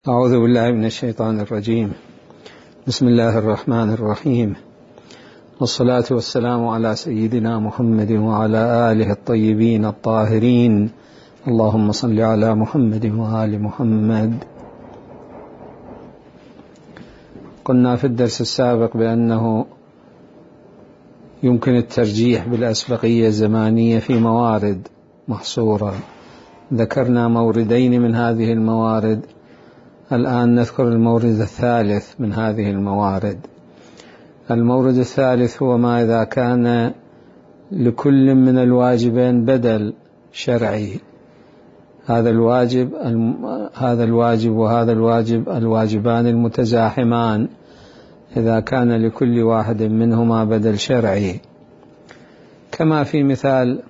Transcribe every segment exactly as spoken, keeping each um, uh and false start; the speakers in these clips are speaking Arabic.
أعوذ بالله من الشيطان الرجيم. بسم الله الرحمن الرحيم، والصلاة والسلام على سيدنا محمد وعلى آله الطيبين الطاهرين. اللهم صل على محمد وآل محمد. قلنا في الدرس السابق بأنه يمكن الترجيح بالأسبقية الزمانية في موارد محصورة، ذكرنا موردين من هذه الموارد، الآن نذكر المورد الثالث من هذه الموارد. المورد الثالث هو ما إذا كان لكل من الواجبين بدل شرعي. هذا الواجب هذا الواجب وهذا الواجب الواجبان المتزاحمان، إذا كان لكل واحد منهما بدل شرعي، كما في مثال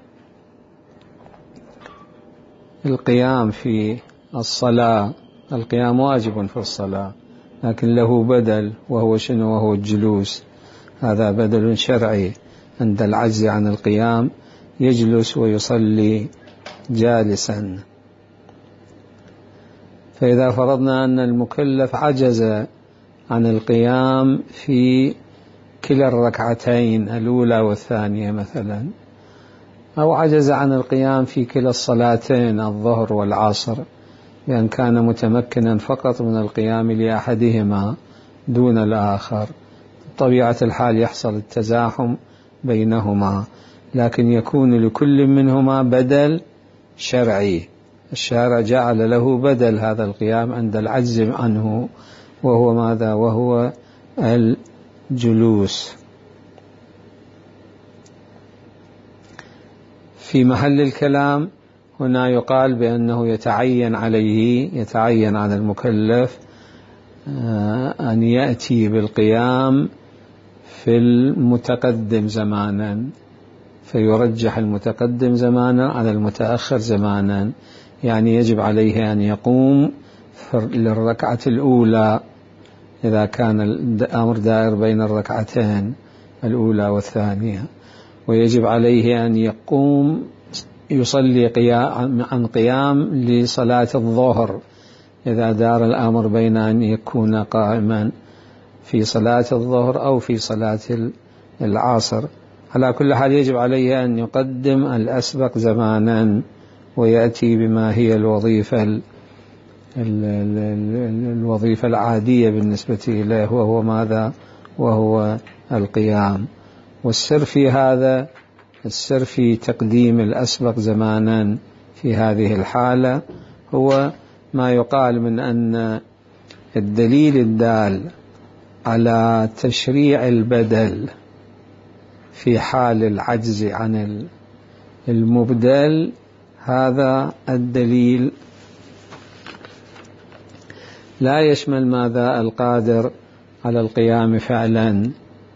القيام في الصلاة. القيام واجب في الصلاة، لكن له بدل، وهو شنو؟ وهو الجلوس. هذا بدل شرعي، عند العجز عن القيام يجلس ويصلي جالسا. فإذا فرضنا أن المكلف عجز عن القيام في كلا الركعتين الأولى والثانية مثلا، أو عجز عن القيام في كلا الصلاتين الظهر والعصر، لأن كان متمكنا فقط من القيام لأحدهما دون الآخر، طبيعة الحال يحصل التزاحم بينهما، لكن يكون لكل منهما بدل شرعي. الشارع جعل له بدل هذا القيام عند العجز عنه، وهو ماذا؟ وهو الجلوس. في محل الكلام هنا يقال بأنه يتعين عليه يتعين على المكلف أن يأتي بالقيام في المتقدم زمانا، فيرجح المتقدم زمانا على المتأخر زمانا. يعني يجب عليه أن يقوم للركعة الأولى إذا كان الأمر دائر بين الركعتين الأولى والثانية، ويجب عليه أن يقوم يصلي قيام عن قيام لصلاة الظهر إذا دار الأمر بين أن يكون قائما في صلاة الظهر أو في صلاة العصر. على كل حال يجب عليه أن يقدم الأسبق زمانا ويأتي بما هي الوظيفة الوظيفة العادية بالنسبة إليه، وهو ماذا؟ وهو القيام. والسر في هذا السر في تقديم الأسبق زمانا في هذه الحالة هو ما يقال من أن الدليل الدال على تشريع البدل في حال العجز عن المبدل، هذا الدليل لا يشمل ماذا؟ القادر على القيام فعلا.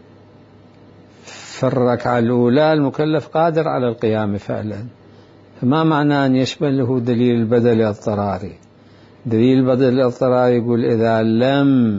في الركعة الأولى المكلف قادر على القيام فعلا، فما معنى أن يشمله دليل البدل الاضطراري؟ دليل البدل الاضطراري يقول إذا لم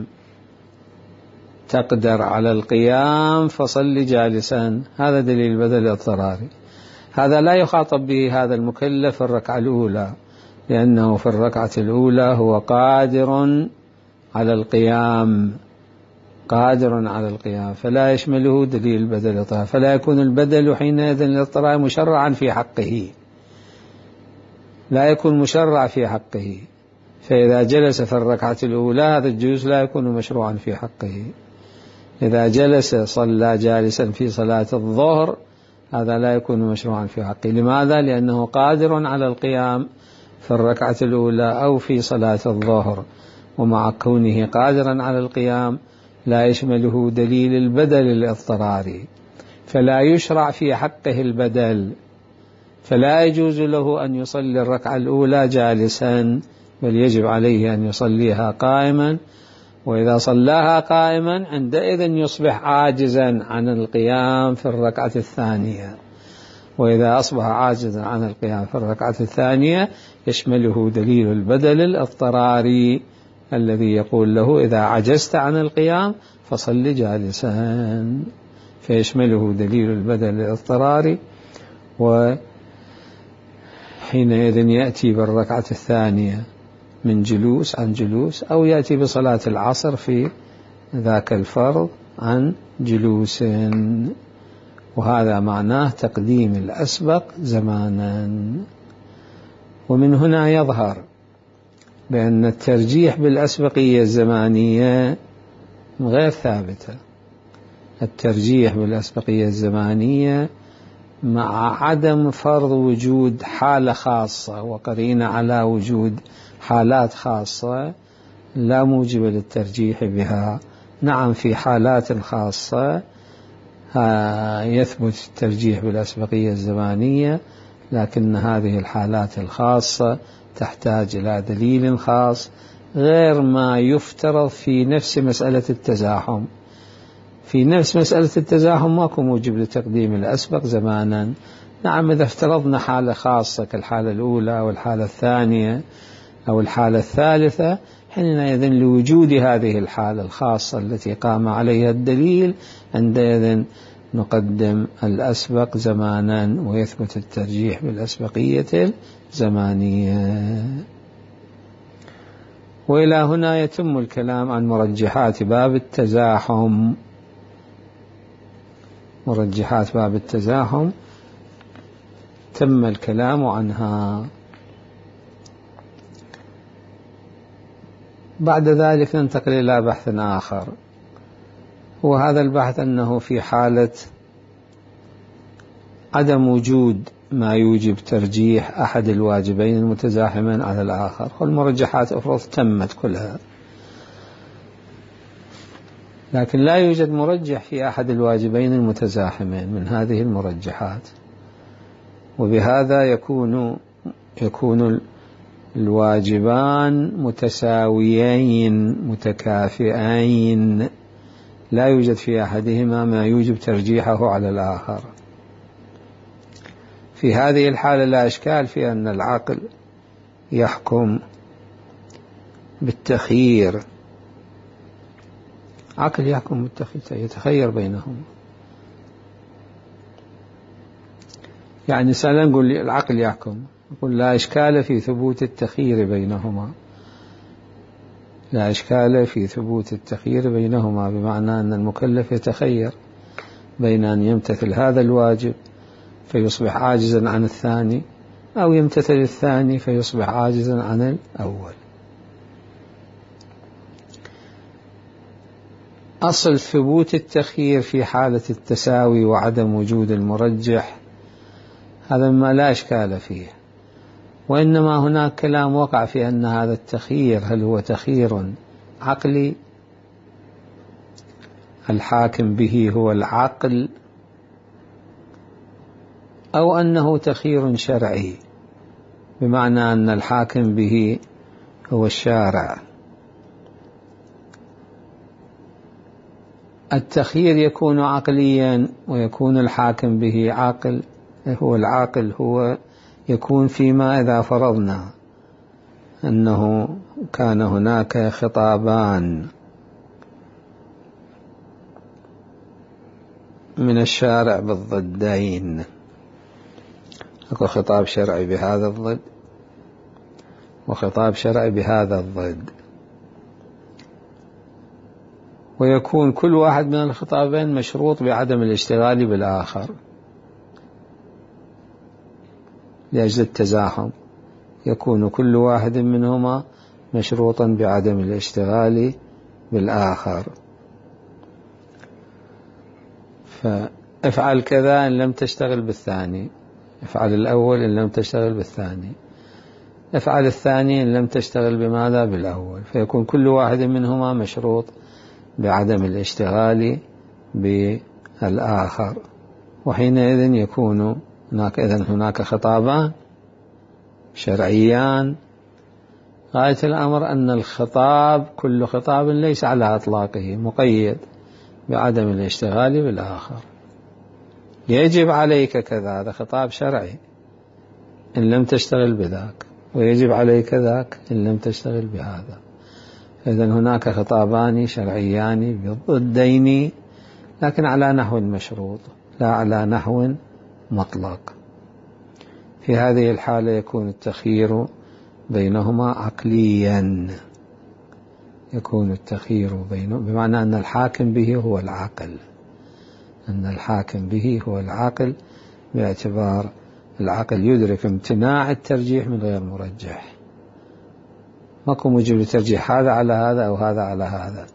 تقدر على القيام فصل جالسا، هذا دليل البدل الاضطراري. هذا لا يخاطب به هذا المكلف في الركعة الأولى، لأنه في الركعة الأولى هو قادر على القيام قادر على القيام فلا يشمله دليل البدل الاضطراري، فلا يكون البدل حينئذ الاضطراري مشرعا في حقه، لا يكون مشرع في حقه. فإذا جلس في الركعة الأولى هذا الجلوس لا يكون مشروعا في حقه. إذا جلس صلى جالسا في صلاة الظهر هذا لا يكون مشروعا في حقه. لماذا؟ لأنه قادر على القيام في الركعة الأولى أو في صلاة الظهر، ومع كونه قادرا على القيام لا يشمله دليل البدل الاضطراري، فلا يشرع في حقه البدل، فلا يجوز له أن يصلي الركعة الأولى جالسا، بل يجب عليه أن يصليها قائما. وإذا صلاها قائما عندئذ يصبح عاجزا عن القيام في الركعة الثانية، وإذا أصبح عاجزا عن القيام في الركعة الثانية يشمله دليل البدل الاضطراري الذي يقول له إذا عجزت عن القيام فصل جالسا، فيشمله دليل البدل الاضطراري. وحينئذ يأتي بالركعة الثانية من جلوس عن جلوس، أو يأتي بصلاة العصر في ذاك الفرض عن جلوس، وهذا معناه تقديم الأسبق زمانا. ومن هنا يظهر بأن الترجيح بالأسبقية الزمانية غير ثابتة. الترجيح بالأسبقية الزمانية مع عدم فرض وجود حالة خاصة وقرينة على وجود حالات خاصة لا موجب للترجيح بها. نعم في حالات خاصة يثبت الترجيح بالأسبقية الزمانية، لكن هذه الحالات الخاصة تحتاج إلى دليل خاص غير ما يفترض في نفس مسألة التزاحم. في نفس مسألة التزاحم ماكو موجب لتقديم الأسبق زمانا. نعم إذا افترضنا حالة خاصة كالحالة الأولى أو الحالة الثانية أو الحالة الثالثة، حينئذ لوجود هذه الحالة الخاصة التي قام عليها الدليل عندئذ نقدم الأسبق زمانا ويثبت الترجيح بالأسبقية الزمانية. وإلى هنا يتم الكلام عن مرجحات باب التزاحم. مرجحات باب التزاحم تم الكلام عنها. بعد ذلك ننتقل إلى بحث آخر، وهذا البحث أنه في حالة عدم وجود ما يوجب ترجيح أحد الواجبين المتزاحمين على الآخر، والمرجحات أفرض تمت كلها، لكن لا يوجد مرجح في أحد الواجبين المتزاحمين من هذه المرجحات، وبهذا يكون يكون الواجبان متساويين متكافئين، لا يوجد في أحدهما ما يوجب ترجيحه على الآخر. في هذه الحالة لا إشكال في أن العقل يحكم بالتخيير، عقل يحكم بالتخيير يتخير بينهما. يعني سألا نقول العقل يحكم، نقول لا إشكال في ثبوت التخيير بينهما، لا إشكال في ثبوت التخيير بينهما، بمعنى أن المكلف يتخير بين أن يمتثل هذا الواجب فيصبح عاجزا عن الثاني، أو يمتثل الثاني فيصبح عاجزا عن الأول. أصل ثبوت التخيير في حالة التساوي وعدم وجود المرجح هذا ما لا إشكال فيه، وإنما هناك كلام وقع في أن هذا التخيير هل هو تخيير عقلي الحاكم به هو العقل، أو أنه تخيير شرعي بمعنى أن الحاكم به هو الشارع. التخيير يكون عقليا ويكون الحاكم به عاقل، هو العاقل هو يكون فيما إذا فرضنا أنه كان هناك خطابان من الشارع بالضدين، أكو خطاب شرعي بهذا الضد وخطاب شرعي بهذا الضد، ويكون كل واحد من الخطابين مشروط بعدم الاشتغال بالآخر لأجل التزاحم، يكون كل واحد منهما مشروطا بعدم الاشتغال بالآخر. فافعل كذا إن لم تشتغل بالثاني، افعل الأول إن لم تشتغل بالثاني، افعل الثاني إن لم تشتغل بماذا بالأول، فيكون كل واحد منهما مشروط بعدم الاشتغال بالآخر. وحينئذ يكون هناك إذن هناك خطابان شرعيان، غاية الأمر أن الخطاب كل خطاب ليس على إطلاقه مقيد بعدم الاشتغال بالآخر. يجب عليك كذا، هذا خطاب شرعي إن لم تشتغل بذاك، ويجب عليك ذاك إن لم تشتغل بهذا. إذن هناك خطابان شرعيان بالضدين، لكن على نحو مشروط لا على نحو مطلق. في هذه الحالة يكون التخيير بينهما عقليا، يكون التخيير بينه بمعنى أن الحاكم به هو العاقل، أن الحاكم به هو العاقل، باعتبار العقل يدرك امتناع الترجيح من غير مرجح، ماكو موجب لترجيح هذا على هذا أو هذا على هذا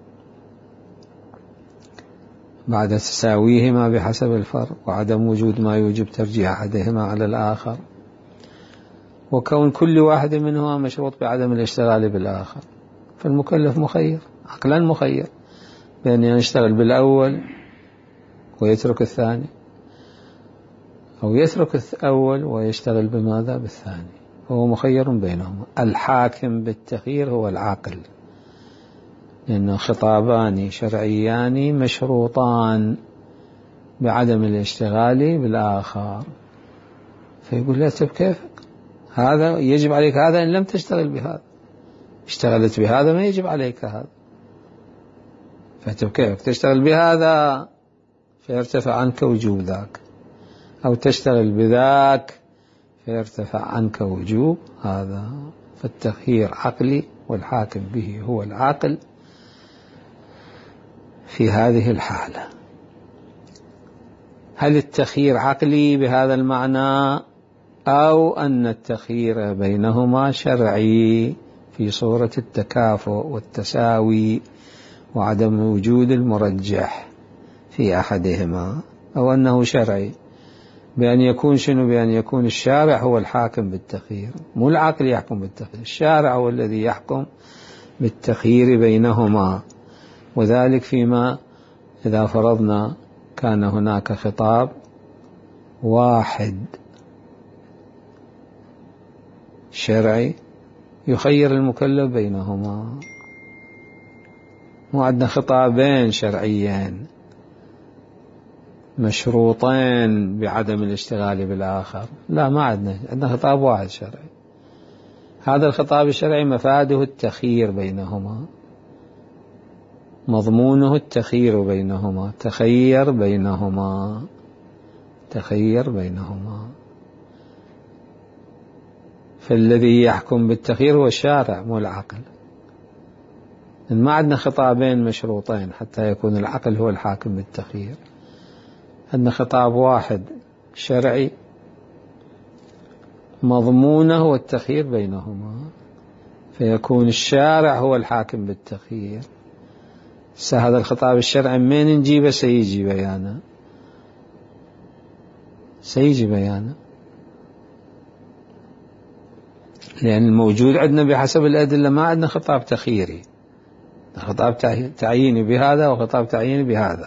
بعد تساويهما بحسب الفرق، وعدم وجود ما يوجب ترجيح أحدهما على الآخر، وكون كل واحد منهما مشروط بعدم الاشتغال بالآخر. فالمكلف مخير، عقلا مخير، بأن يشتغل بالأول ويترك الثاني، أو يترك الأول ويشتغل بماذا؟ بالثاني، هو مخير بينهما. الحاكم بالتخيير هو العاقل، لأنه خطابان شرعيان مشروطان بعدم الاشتغال بالآخر، فيقول لا تب كيفك، هذا يجب عليك هذا إن لم تشتغل بهذا، اشتغلت بهذا ما يجب عليك هذا، فتب كيفك تشتغل بهذا فيرتفع عنك وجوب ذاك، أو تشتغل بذاك فيرتفع عنك وجوب هذا. فالتخيير عقلي، والحاكم به هو العاقل في هذه الحالة. هل التخيير عقلي بهذا المعنى، أو أن التخيير بينهما شرعي في صورة التكافؤ والتساوي وعدم وجود المرجح في أحدهما، أو أنه شرعي بأن يكون شنو؟ بأن يكون الشارع هو الحاكم بالتخيير، مو العقل يحكم بالتخيير، الشارع هو الذي يحكم بالتخيير بينهما. وذلك فيما إذا فرضنا كان هناك خطاب واحد شرعي يخير المكلف بينهما، مو عندنا خطابين شرعيين مشروطين بعدم الاشتغال بالآخر، لا ما عندنا، عندنا خطاب واحد شرعي. هذا الخطاب الشرعي مفاده التخيير بينهما، مضمونه التخيير بينهما، تخير بينهما، تخير بينهما. فالذي يحكم بالتخيير هو الشارع مو العقل. ما عندنا خطابين مشروطين حتى يكون العقل هو الحاكم بالتخيير، عندنا خطاب واحد شرعي مضمونه هو التخيير بينهما، فيكون الشارع هو الحاكم بالتخيير. هذا الخطاب الشرعي من نجيبه؟ سيجي بيانا، سيجي بيانا، لأن الموجود عندنا بحسب الأدلة ما عندنا خطاب تخييري، خطاب تعييني بهذا وخطاب تعييني بهذا.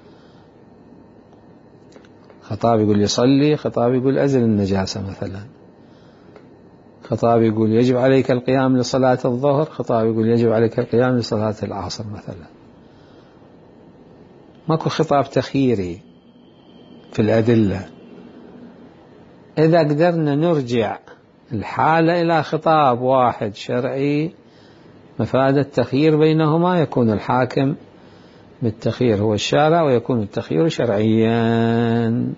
خطاب يقول يصلي، خطاب يقول أزل النجاسة مثلا، خطاب يقول يجب عليك القيام لصلاة الظهر، خطاب يقول يجب عليك القيام لصلاة العصر مثلا. ماكو خطاب تخييري في الأدلة. إذا قدرنا نرجع الحالة إلى خطاب واحد شرعي مفاد التخيير بينهما، يكون الحاكم بالتخيير هو الشارع، ويكون التخيير شرعيا.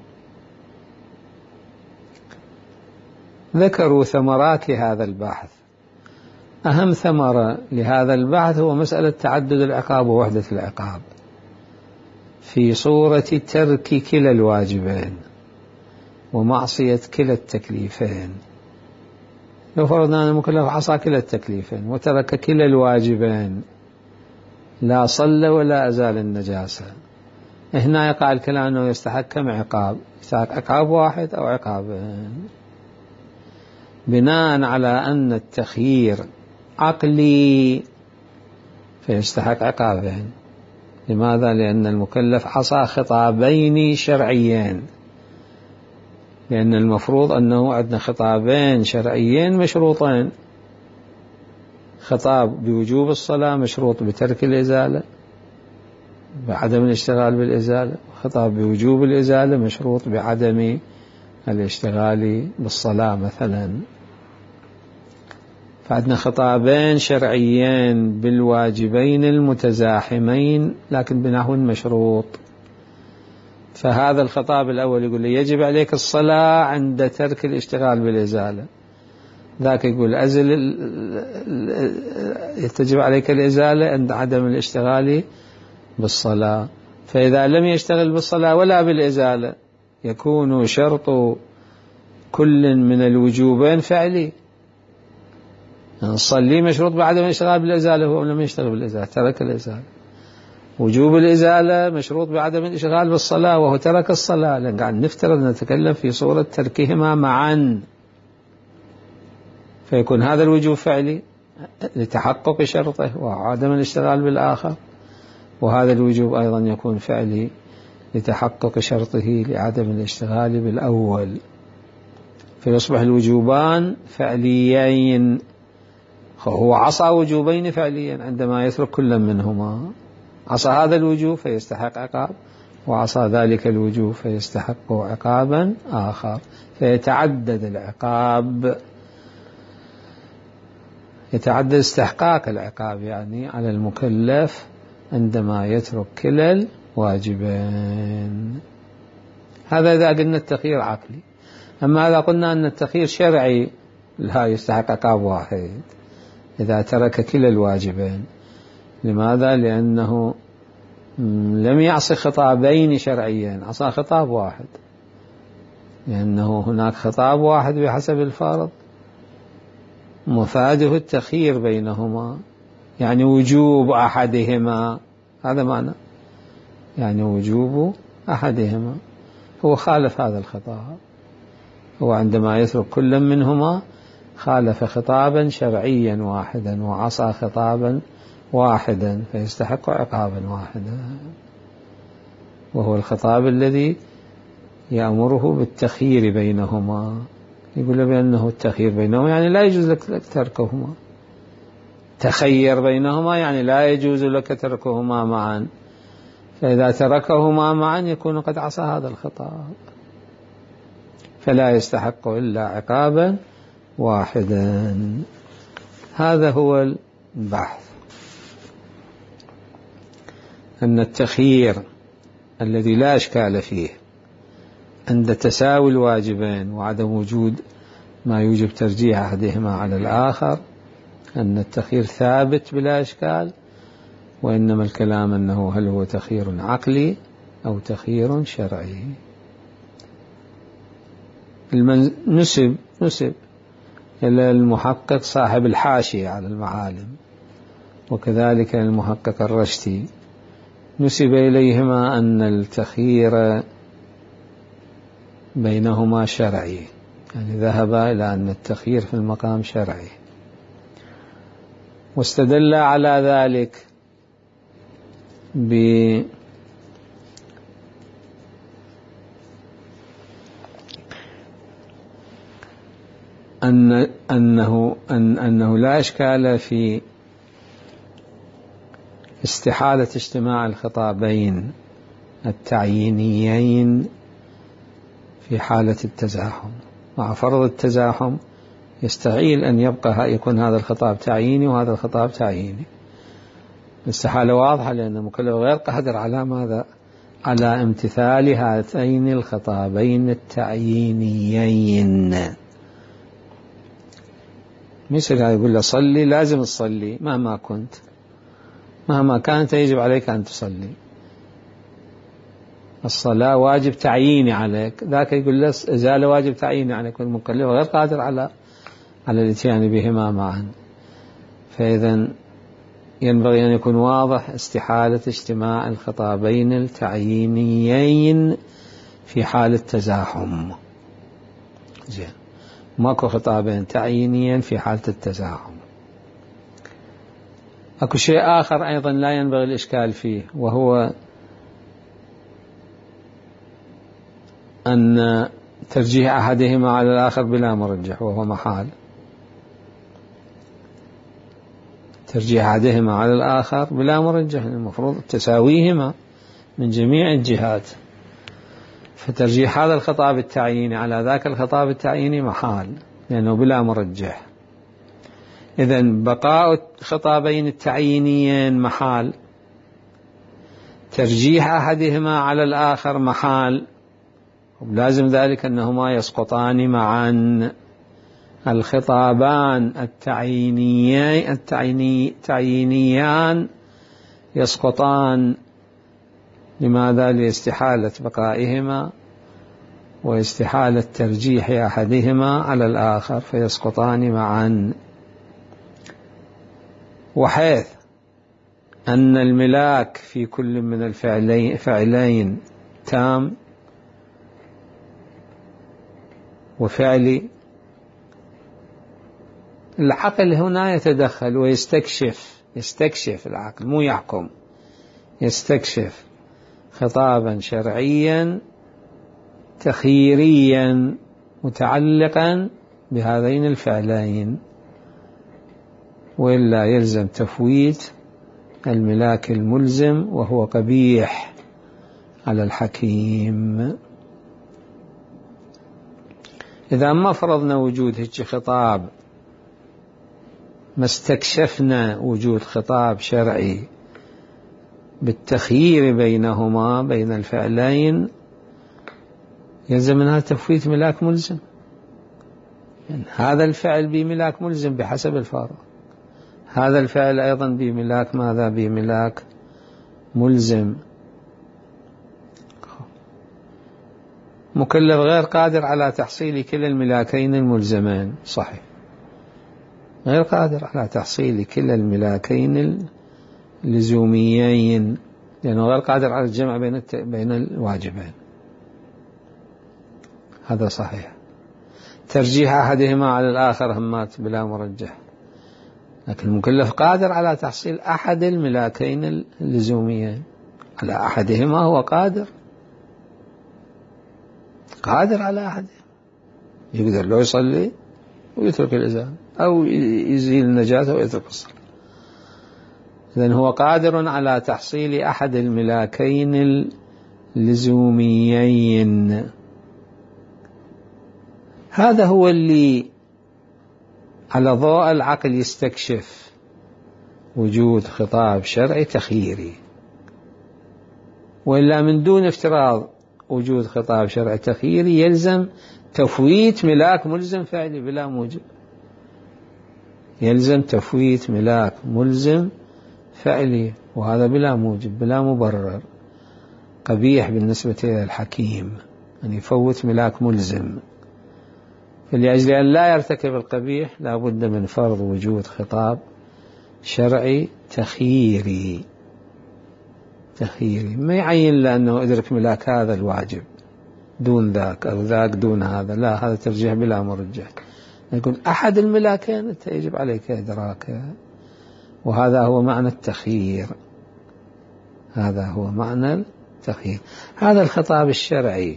ذكروا ثمرات هذا البحث. أهم ثمرة لهذا البحث هو مسألة تعدد العقاب ووحدة العقاب في صورة ترك كلا الواجبين ومعصية كلا التكليفين. لو فرضنا أن المكلف عصى كلا التكليفين وترك كلا الواجبين، لا صلى ولا أزال النجاسة، هنا يقع الكلام أنه يستحق كم عقاب؟ يستحق عقاب واحد أو عقابين، بناء على أن التخيير عقلي فيستحق عقابين. لماذا؟ لأن المكلف عصى خطابين شرعيين، لأن المفروض أنه عندنا خطابين شرعيين مشروطين، خطاب بوجوب الصلاة مشروط بترك الإزالة بعدم الاشتغال بالإزالة، خطاب بوجوب الإزالة مشروط بعدم الاشتغال بالصلاة مثلا. فعندنا خطابين شرعيين بالواجبين المتزاحمين لكن بنحو مشروط. فهذا الخطاب الأول يقول لي يجب عليك الصلاة عند ترك الاشتغال بالإزالة، ذاك يقول أزل تجب عليك الإزالة عند عدم الاشتغال بالصلاة. فإذا لم يشتغل بالصلاة ولا بالإزالة يكون شرط كل من الوجوبين فعلي. الصلي مشروط بعدم الاشتغال بالإزالة، هو لم يشتغل بالإزالة ترك الإزالة. وجوب الإزالة مشروط بعدم الاشتغال بالصلاة وهو ترك الصلاة، لأن قاعد نفترض نتكلم في صورة تركهما معا، فيكون هذا الوجوب فعلي لتحقق شرطه وعدم الاشتغال بالآخر، وهذا الوجوب أيضا يكون فعلي لتحقق شرطه لعدم الاشتغال بالأول، فيصبح الوجوبان فعليين. هو عصى وجوبين فعليا عندما يترك كل منهما، عصى هذا الوجوب فيستحق عقاب، وعصى ذلك الوجوب فيستحق عقابا آخر، فيتعدد العقاب، يتعدد استحقاق العقاب يعني على المكلف عندما يترك كلا الواجبين. هذا إذا قلنا التخيير عقلي. أما إذا قلنا أن التخيير شرعي لا يستحق عقاب واحد إذا ترك كلا الواجبين. لماذا؟ لأنه لم يعصي خطابين شرعيين، عصى خطاب واحد، لأنه هناك خطاب واحد بحسب الفرض مفاده التخيير بينهما، يعني وجوب أحدهما، هذا معنى يعني وجوب أحدهما. هو خالف هذا الخطاب، هو عندما يترك كل منهما خالف خطابا شرعيا واحدا وعصى خطابا واحدا فيستحق عقابا واحدا، وهو الخطاب الذي يأمره بالتخيير بينهما. يقول بأنه التخيير بينهما يعني لا يجوز لك تركهما، تخير بينهما يعني لا يجوز لك تركهما معا، فإذا تركهما معا يكون قد عصى هذا الخطاب، فلا يستحق إلا عقابا واحدا. هذا هو البحث، أن التخيير الذي لا إشكال فيه عند تساوي الواجبين وعدم وجود ما يوجب ترجيح أحدهما على الآخر، أن التخيير ثابت بلا إشكال، وإنما الكلام أنه هل هو تخيير عقلي أو تخيير شرعي. نسب نسب إلى المحقق صاحب الحاشية على المعالم، وكذلك المحقق الرشتي، نسب إليهما أن التخيير بينهما شرعي، يعني ذهب إلى أن التخيير في المقام شرعي، واستدل على ذلك ب أن أنه أن أنه لا إشكال في استحالة اجتماع الخطابين التعيينيين في حالة التزاحم. مع فرض التزاحم يستحيل أن يبقى يكون هذا الخطاب تعييني وهذا الخطاب تعييني. الاستحالة واضحة، لأن المكلف غير قادر على ماذا؟ على امتثال هاتين الخطابين التعيينيين. مثل هذا يقول له صلي، لازم تصلي مهما كنت، مهما كانت يجب عليك أن تصلي، الصلاة واجب تعييني عليك. ذاك يقول له إزالة واجب تعييني عليك، والمكلف غير قادر على على الاتيان بهما معا. فإذا ينبغي أن يكون واضح استحالة اجتماع الخطابين التعيينيين في حالة تزاحم. زين، ماكو خطابين تعيينيين في حالة التزاحم. أكو شيء آخر أيضا لا ينبغي الإشكال فيه، وهو أن ترجيح أحدهما على الآخر بلا مرجح، وهو محال. ترجيح أحدهما على الآخر بلا مرجح، المفروض تساويهما من جميع الجهات، فترجيح هذا الخطاب التعييني على ذاك الخطاب التعييني محال، لأنه بلا مرجح. إذن بقاء الخطابين التعيينيين محال، ترجيح أحدهما على الآخر محال، ولازم ذلك أنهما يسقطان معا، الخطابان التعييني التعييني التعيينيان يسقطان. لماذا؟ لاستحالة بقائهما واستحالة ترجيح أحدهما على الآخر فيسقطان معا. وحيث أن الملاك في كل من الفعلين فعلين تام وفعلي، العقل هنا يتدخل ويستكشف يستكشف العقل مو يحكم، يستكشف خطابا شرعيا تخييريا متعلقا بهذين الفعلين، وإلا يلزم تفويت الملاك الملزم وهو قبيح على الحكيم. إذا ما فرضنا وجود هيك خطاب، ما استكشفنا وجود خطاب شرعي بالتخيير بينهما بين الفعلين، يلزم منها تفويت ملاك ملزم. يعني هذا الفعل بملاك ملزم بحسب الفارق، هذا الفعل أيضا بملاك ماذا؟ بملاك ملزم. مكلف غير قادر على تحصيل كلا الملاكين الملزمين، صحيح، غير قادر على تحصيل كلا الملاكين اللزوميين، لأنه غير قادر على الجمع بين بين الواجبين، هذا صحيح. ترجيح أحدهما على الآخر همات بلا مرجح، لكن المكلف قادر على تحصيل أحد الملاكين اللزوميين، على أحدهما هو قادر قادر على أحدهما، يقدر لو يصلي ويترك الإزالة أو يزيل النجاسة ويترك الصلاة. إذن هو قادر على تحصيل أحد الملاكين اللزوميين. هذا هو اللي على ضوء العقل يستكشف وجود خطاب شرعي تخييري، وإلا من دون افتراض وجود خطاب شرعي تخييري يلزم تفويت ملاك ملزم فعلي بلا موجب، يلزم تفويت ملاك ملزم فعلي، وهذا بلا موجب بلا مبرر، قبيح بالنسبة إلى الحكيم أن يفوت ملاك ملزم. فلأجل أن لا يرتكب القبيح لا بد من فرض وجود خطاب شرعي تخييري تخييري ما يعين لأنه أدرك ملاك هذا الواجب دون ذاك أو ذاك دون هذا، لا، هذا ترجيح بلا مرجح. يكون أحد الملاكين يجب عليك إدراكه، وهذا هو معنى التخيير، هذا هو معنى التخيير. هذا الخطاب الشرعي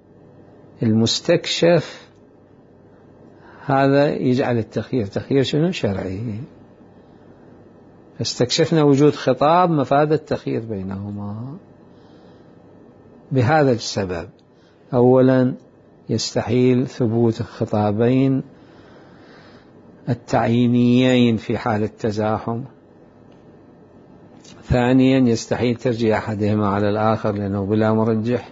المستكشف هذا يجعل التخيير تخيير شنو؟ شرعي. استكشفنا وجود خطاب مفاد التخيير بينهما بهذا السبب. أولا يستحيل ثبوت الخطابين التعيينيين في حال التزاحم. ثانيا يستحيل ترجيح أحدهما على الآخر لأنه بلا مرجح،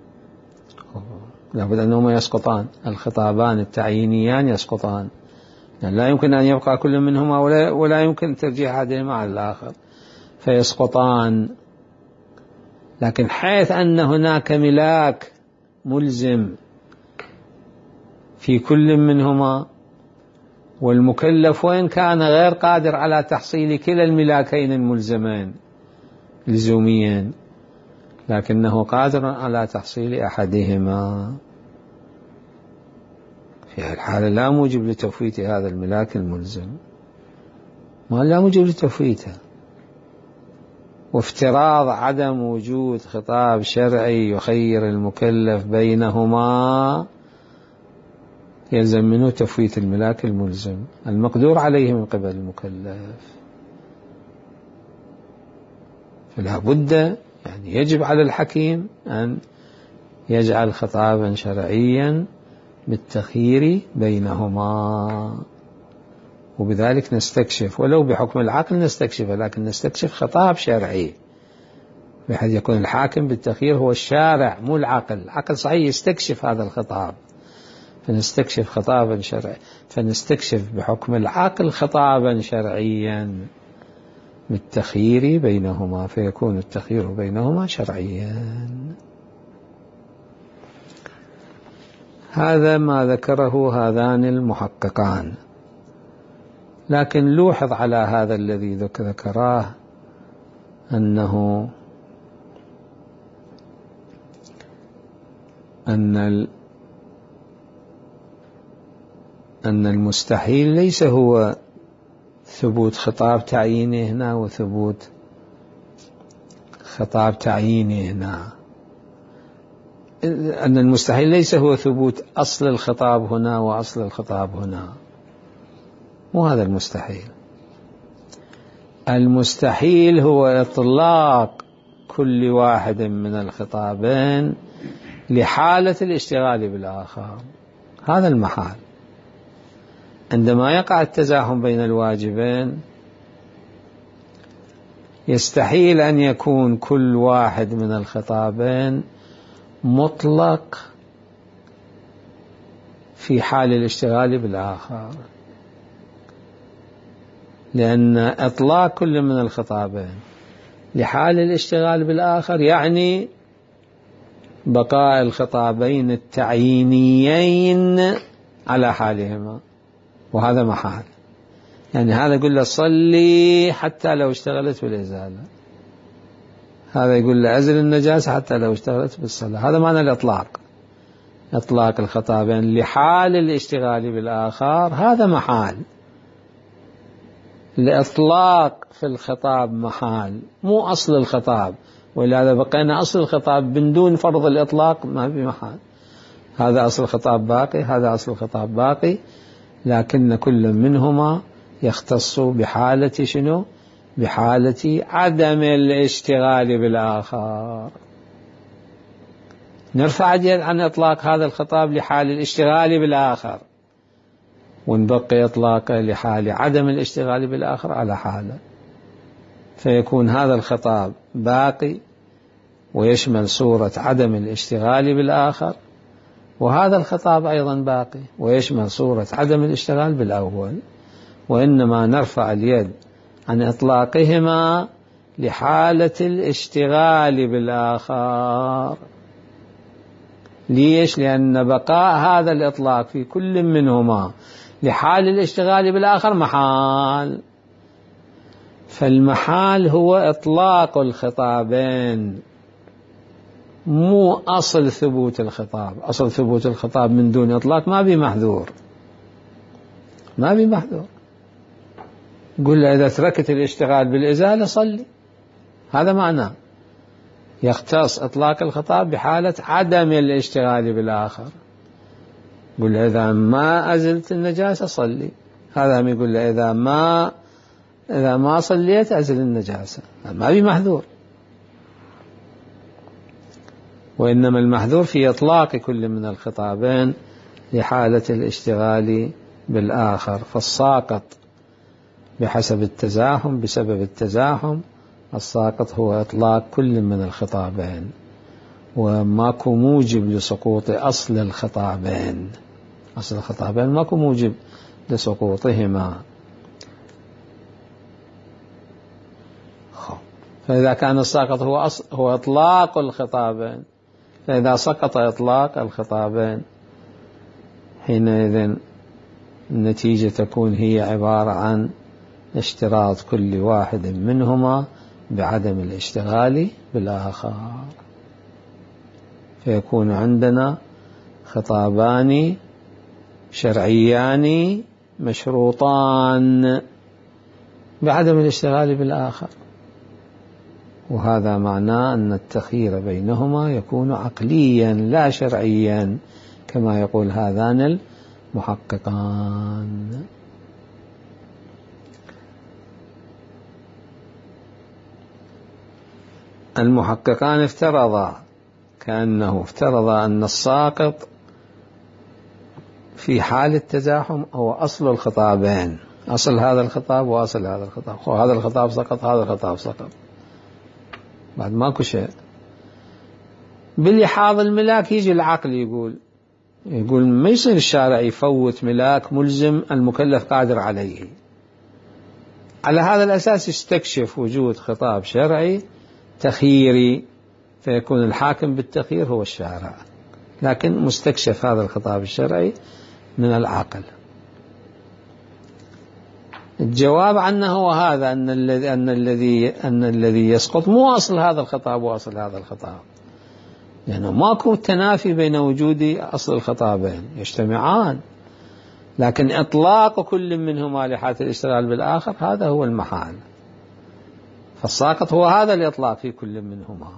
لابد أنهما يسقطان، الخطابان التعيينيان يسقطان، يعني لا يمكن أن يبقى كل منهما ولا, ولا يمكن ترجيح أحدهما على الآخر فيسقطان. لكن حيث أن هناك ملاك ملزم في كل منهما، والمكلف وإن كان غير قادر على تحصيل كلا الملاكين الملزمين لزوميين لكنه قادر على تحصيل أحدهما، في الحالة لا موجب لتفويت هذا الملاك الملزم، ما لا موجب لتفويته. وافتراض عدم وجود خطاب شرعي يخير المكلف بينهما يلزم منه تفويت الملاك الملزم المقدور عليه من قبل المكلف. فلا بد، يعني يجب على الحكيم أن يجعل خطابا شرعيا بالتخيير بينهما، وبذلك نستكشف ولو بحكم العقل نستكشفه، لكن نستكشف خطاب شرعي بحيث يكون الحاكم بالتخيير هو الشارع مو العقل. العقل صحيح يستكشف هذا الخطاب فنستكشف خطابا شرعي فنستكشف بحكم العقل خطابا شرعيا بالتخيير بينهما، فيكون التخيير بينهما شرعيا. هذا ما ذكره هذان المحققان. لكن لوحظ على هذا الذي ذكراه أنه أن أن المستحيل ليس هو ثبوت خطاب تعييني هنا وثبوت خطاب تعييني هنا، أن المستحيل ليس هو ثبوت أصل الخطاب هنا وأصل الخطاب هنا، مو هذا المستحيل. المستحيل هو إطلاق كل واحد من الخطابين لحالة الاشتغال بالآخر، هذا المحال. عندما يقع التزاحم بين الواجبين يستحيل أن يكون كل واحد من الخطابين مطلق في حال الاشتغال بالآخر، لأن إطلاق كل من الخطابين لحال الاشتغال بالآخر يعني بقاء الخطابين التعيينيين على حالهما، وهذا محال. يعني هذا يقول له صلي حتى لو اشتغلت بالإزالة، هذا يقول له أزل النجاسة حتى لو اشتغلت بالصلاة، هذا معنى الإطلاق. إطلاق الخطابين لحال الاشتغال بالآخر هذا محال. الإطلاق في الخطاب محال، مو أصل الخطاب، ولهذا بقينا أصل الخطاب من دون فرض الإطلاق ما بمحال. هذا أصل الخطاب باقي، هذا أصل الخطاب باقي، لكن كل منهما يختص بحالة شنو؟ بحالة عدم الاشتغال بالآخر. نرفع اليد عن إطلاق هذا الخطاب لحال الاشتغال بالآخر، ونبقي إطلاقه لحال عدم الاشتغال بالآخر على حاله، فيكون هذا الخطاب باقي ويشمل صورة عدم الاشتغال بالآخر، وهذا الخطاب أيضا باقي ويشمل صورة عدم الاشتغال بالأول، وإنما نرفع اليد عن إطلاقهما لحالة الاشتغال بالآخر. ليش؟ لأن بقاء هذا الإطلاق في كل منهما لحال الاشتغال بالآخر محال، فالمحال هو إطلاق الخطابين مو أصل ثبوت الخطاب. أصل ثبوت الخطاب من دون إطلاق ما بي محذور، ما بي محذور. قل له إذا تركت الاشتغال بالإزالة صلي، هذا معناه. يختص إطلاق الخطاب بحالة عدم الاشتغال بالآخر. قل له إذا ما أزلت النجاسة صلي، هذا يقول له إذا ما إذا ما صليت أزل النجاسة، ما بي محذور. وإنما المحذور في إطلاق كل من الخطابين لحالة الاشتغال بالآخر، فالساقط بحسب التزاحم بسبب التزاحم الساقط هو إطلاق كل من الخطابين، وماكو موجب لسقوط أصل الخطابين. أصل الخطابين ماكو موجب لسقوطهما. فإذا كان الساقط هو أصل هو إطلاق الخطابين، فإذا سقط إطلاق الخطابين حينئذ النتيجة تكون هي عبارة عن اشتراط كل واحد منهما بعدم الاشتغال بالآخر، فيكون عندنا خطابان شرعيان مشروطان بعدم الاشتغال بالآخر، وهذا معناه أن التخيير بينهما يكون عقليا لا شرعيا كما يقول هذان المحققان. المحققان افترضا كأنه افترض أن الساقط في حال التزاحم هو أصل الخطابين، أصل هذا الخطاب وأصل هذا الخطاب، وهذا الخطاب سقط هذا الخطاب سقط، بعد ماكو شيء. بلحاظ الملاك يجي العقل يقول يقول ما يصير الشارع يفوت ملاك ملزم المكلف قادر عليه. على هذا الأساس يستكشف وجود خطاب شرعي تخييري، فيكون الحاكم بالتخيير هو الشارع، لكن مستكشف هذا الخطاب الشرعي من العقل. الجواب عنه هو هذا، أن الذي أن الذي أن الذي يسقط مو أصل هذا الخطاب وأصل هذا الخطاب، لأنه يعني ماكو تنافي بين وجود أصل الخطابين، يجتمعان، لكن إطلاق كل منهما لحالة الاشتغال بالآخر هذا هو المحال، فالساقط هو هذا الإطلاق في كل منهما.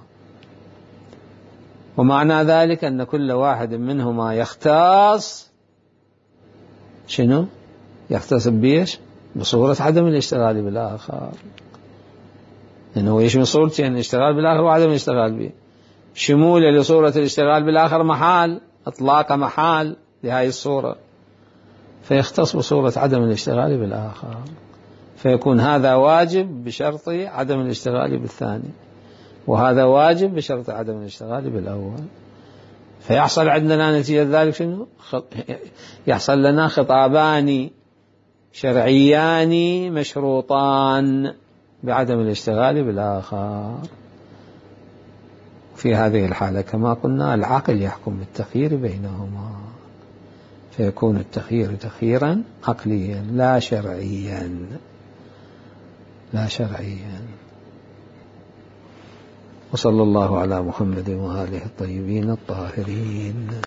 ومعنى ذلك أن كل واحد منهما يختص شنو؟ يختص بيش؟ بصورة عدم الاشتغال بالآخر، لأنه يشمل صورتين، يعني الاشتغال بالآخر وعدم الاشتغال به. شموله لصورة الاشتغال بالآخر محال، إطلاق محال لهذه الصورة، فيختص بصورة عدم الاشتغال بالآخر، فيكون هذا واجب بشرط عدم الاشتغال بالثاني، وهذا واجب بشرط عدم الاشتغال بالأول. فيحصل عندنا نتيجة ذلك شنو؟ يحصل لنا خطابان شرعيان مشروطان بعدم الاشتغال بالآخر. في هذه الحالة كما قلنا العقل يحكم بالتخيير بينهما، فيكون التخيير تخييرا عقليا لا شرعيا، لا شرعيا. وصلى الله على محمد وآله الطيبين الطاهرين.